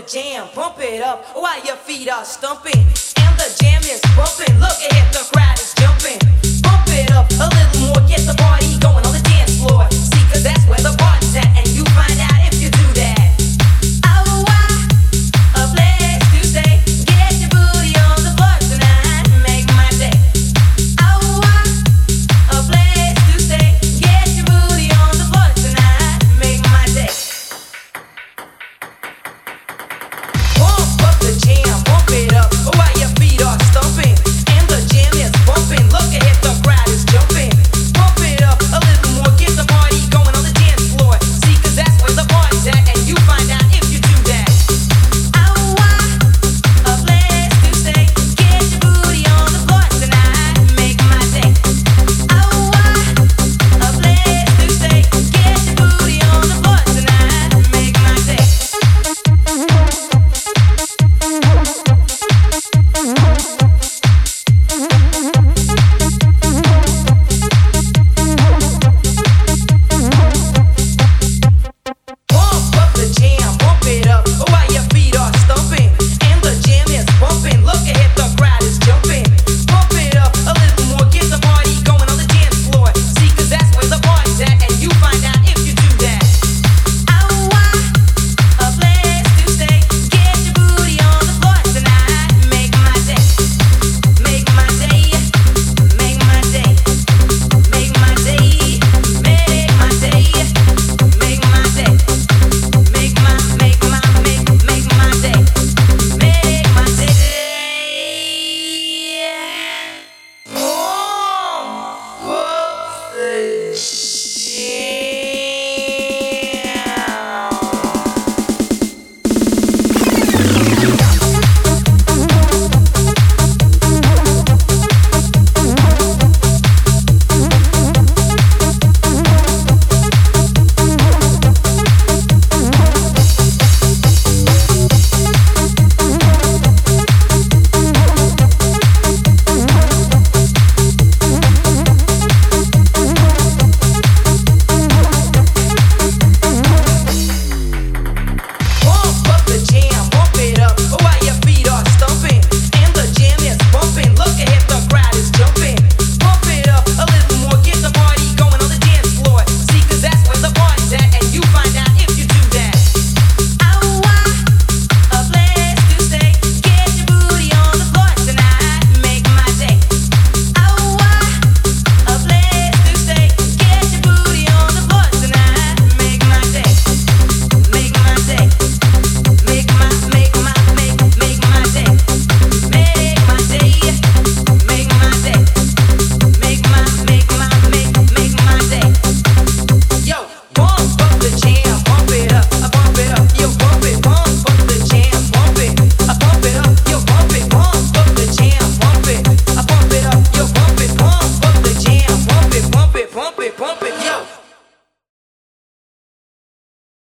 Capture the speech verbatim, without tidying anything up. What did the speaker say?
jam, bump it up while your feet are stumping. And the jam is bumping, look ahead, the crowd is jumping. Bump it up a little more, get the party going on the dance floor. See, cause that's where the party's at, and you find out